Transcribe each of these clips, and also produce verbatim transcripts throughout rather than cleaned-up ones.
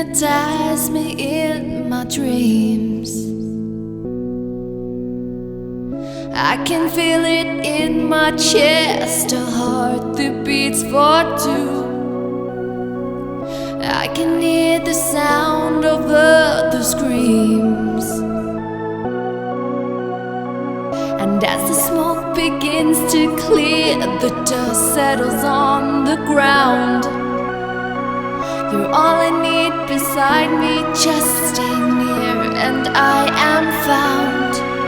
hypnotize me in my dreams. I can feel it in my chest, a heart that beats for two. I can hear the sound of other screams, and as the smoke begins to clear, the dust settles on the ground. You're all I need beside me, just stay near and I am found.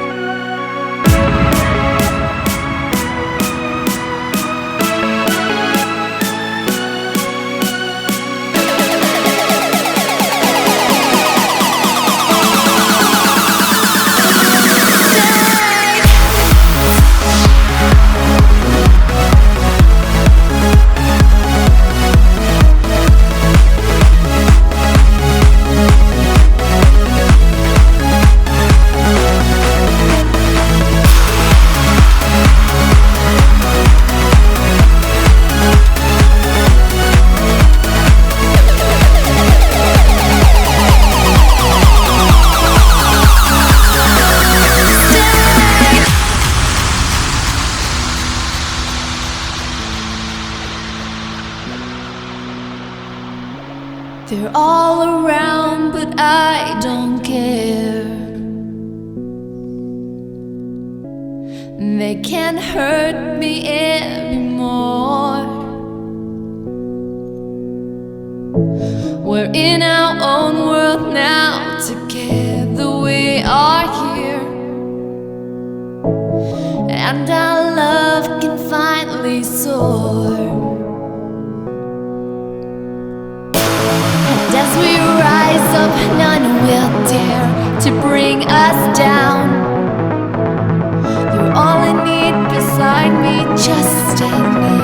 They're all around, but I don't care. They can't hurt me anymore. We're in our own world now, together we are here, and our love can finally soar. As we rise up, none will dare to bring us down. You're all I need beside me, just stay near.